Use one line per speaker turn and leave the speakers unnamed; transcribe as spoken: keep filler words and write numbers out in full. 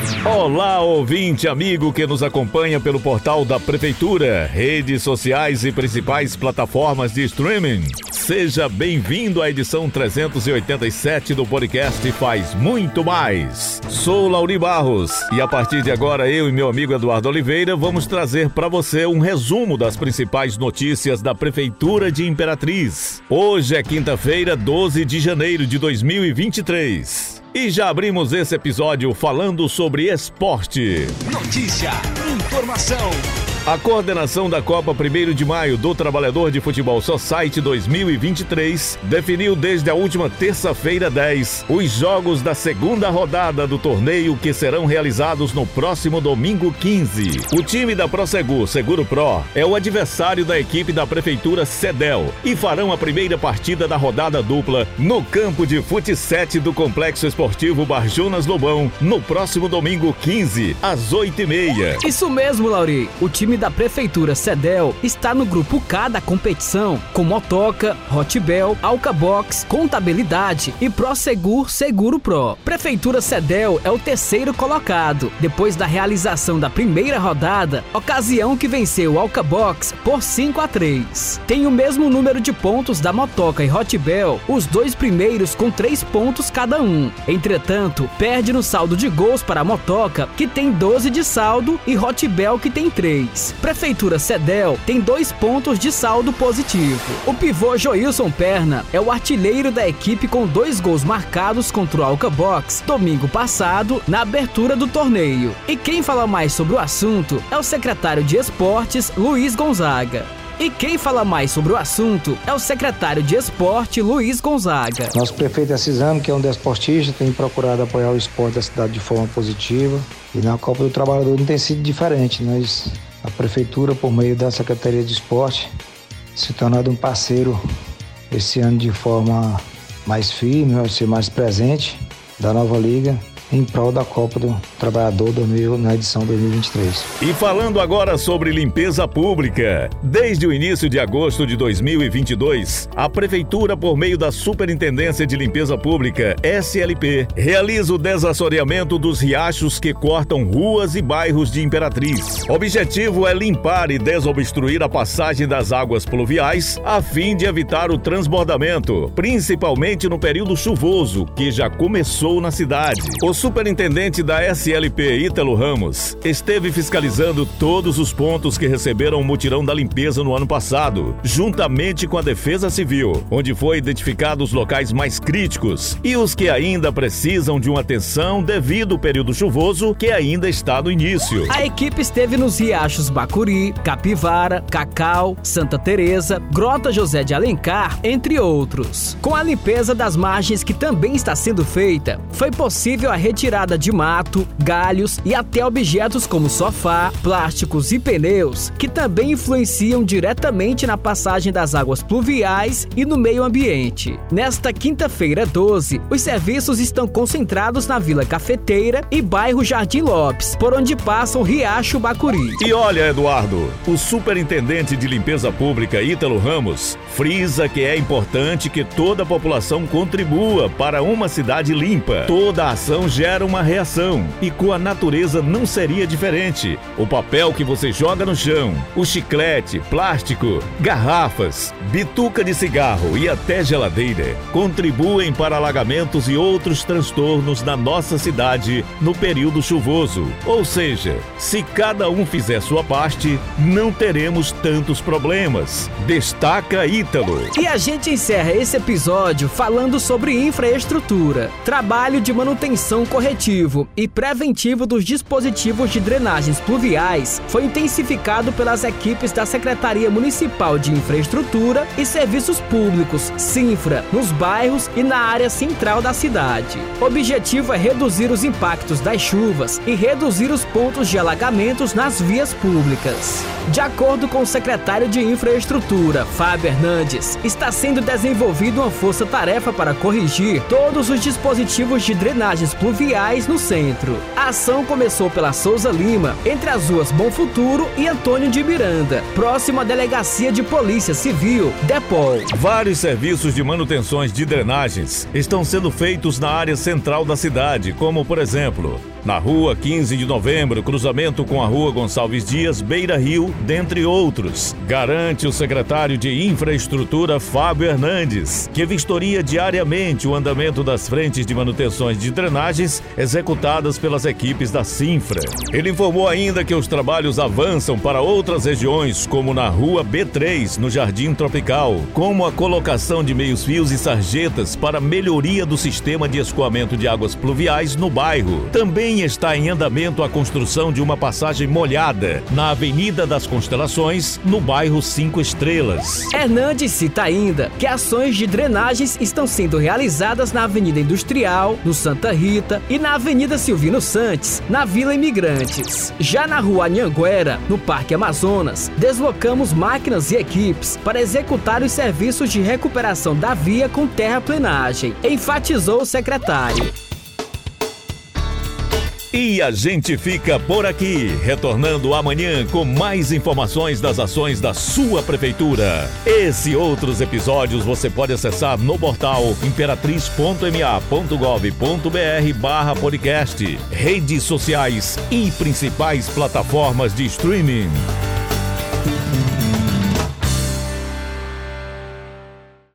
Olá, ouvinte amigo que nos acompanha pelo portal da Prefeitura, redes sociais e principais plataformas de streaming. Seja bem-vindo à edição trezentos e oitenta e sete do podcast Faz Muito Mais. Sou Lauri Barros e a partir de agora eu e meu amigo Eduardo Oliveira vamos trazer para você um resumo das principais notícias da Prefeitura de Imperatriz. Hoje é quinta-feira, doze de janeiro de dois mil e vinte e três. E já abrimos esse episódio falando sobre esporte.
Notícia, informação.
A coordenação da Copa primeiro de Maio do Trabalhador de Futebol Society dois mil e vinte e três definiu desde a última terça-feira dez os jogos da segunda rodada do torneio que serão realizados no próximo domingo quinze. O time da Prosegur Seguro Pro é o adversário da equipe da Prefeitura Cedel e farão a primeira partida da rodada dupla no campo de futsete do Complexo Esportivo Barjonas Lobão no próximo domingo quinze, às oito e meia.
Isso mesmo, Lauri. O time da Prefeitura Cedel está no grupo K da competição, com Motoca, Hotbel, Alcabox, Contabilidade e Prosegur Seguro Pro. Prefeitura Cedel é o terceiro colocado, depois da realização da primeira rodada, ocasião que venceu o Alcabox por cinco a três. Tem o mesmo número de pontos da Motoca e Hotbel, os dois primeiros com três pontos cada um. Entretanto, perde no saldo de gols para a Motoca, que tem doze de saldo, e Hotbel, que tem três. Prefeitura Cedel tem dois pontos de saldo positivo. O pivô Joilson Perna é o artilheiro da equipe com dois gols marcados contra o Alcabox domingo passado na abertura do torneio. E quem fala mais sobre o assunto é o secretário de Esportes, Luiz Gonzaga. E quem fala mais sobre o assunto é o secretário de Esporte, Luiz Gonzaga.
Nosso prefeito Assisano, que é um desportista, tem procurado apoiar o esporte da cidade de forma positiva. E na Copa do Trabalhador não tem sido diferente. Nós, a prefeitura, por meio da Secretaria de Esporte, se tornado um parceiro esse ano de forma mais firme, vai ser mais presente da nova liga, em prol da Copa do Trabalhador na edição dois mil e vinte e três.
E falando agora sobre limpeza pública, desde o início de agosto de dois mil e vinte e dois, a Prefeitura, por meio da Superintendência de Limpeza Pública, S L P, realiza o desassoreamento dos riachos que cortam ruas e bairros de Imperatriz. O objetivo é limpar e desobstruir a passagem das águas pluviais, a fim de evitar o transbordamento, principalmente no período chuvoso, que já começou na cidade. O superintendente da S L P, Ítalo Ramos, esteve fiscalizando todos os pontos que receberam o mutirão da limpeza no ano passado, juntamente com a Defesa Civil, onde foi identificado os locais mais críticos e os que ainda precisam de uma atenção devido ao período chuvoso que ainda está no início.
A equipe esteve nos riachos Bacuri, Capivara, Cacau, Santa Teresa, Grota José de Alencar, entre outros. Com a limpeza das margens que também está sendo feita, foi possível a retirada de mato, galhos e até objetos como sofá, plásticos e pneus, que também influenciam diretamente na passagem das águas pluviais e no meio ambiente. Nesta quinta-feira doze, os serviços estão concentrados na Vila Cafeteira e bairro Jardim Lopes, por onde passa o Riacho Bacuri.
E olha, Eduardo, o superintendente de limpeza pública, Ítalo Ramos, frisa que é importante que toda a população contribua para uma cidade limpa. Toda a ação gera uma reação e com a natureza não seria diferente. O papel que você joga no chão, o chiclete, plástico, garrafas, bituca de cigarro e até geladeira contribuem para alagamentos e outros transtornos na nossa cidade no período chuvoso. Ou seja, se cada um fizer sua parte, não teremos tantos problemas. Destaca Ítalo.
E a gente encerra esse episódio falando sobre infraestrutura, trabalho de manutenção corretivo e preventivo dos dispositivos de drenagens pluviais foi intensificado pelas equipes da Secretaria Municipal de Infraestrutura e Serviços Públicos, Sinfra, nos bairros e na área central da cidade. O objetivo é reduzir os impactos das chuvas e reduzir os pontos de alagamentos nas vias públicas. De acordo com o secretário de Infraestrutura, Fábio Hernandes, está sendo desenvolvida uma força-tarefa para corrigir todos os dispositivos de drenagens pluviais pluviais no centro. A ação começou pela Souza Lima, entre as ruas Bom Futuro e Antônio de Miranda, próximo à Delegacia de Polícia Civil, Depol.
Vários serviços de manutenções de drenagens estão sendo feitos na área central da cidade, como, por exemplo, na Rua quinze de Novembro, cruzamento com a Rua Gonçalves Dias, Beira Rio, dentre outros. Garante o secretário de Infraestrutura, Fábio Hernandes, que vistoria diariamente o andamento das frentes de manutenções de drenagens executadas pelas equipes da Cinfra. Ele informou ainda que os trabalhos avançam para outras regiões, como na Rua B três, no Jardim Tropical, como a colocação de meios-fios e sarjetas para melhoria do sistema de escoamento de águas pluviais no bairro. Também está em andamento a construção de uma passagem molhada na Avenida das Constelações, no bairro Cinco Estrelas.
Hernandes cita ainda que ações de drenagens estão sendo realizadas na Avenida Industrial, no Santa Rita e na Avenida Silvino Santos, na Vila Imigrantes. Já na Rua Anhanguera, no Parque Amazonas, deslocamos máquinas e equipes para executar os serviços de recuperação da via com terraplenagem, enfatizou o secretário.
E a gente fica por aqui, retornando amanhã com mais informações das ações da sua prefeitura. Esse e outros episódios você pode acessar no portal imperatriz ponto m a ponto gov ponto b r barra podcast, redes sociais e principais plataformas de streaming.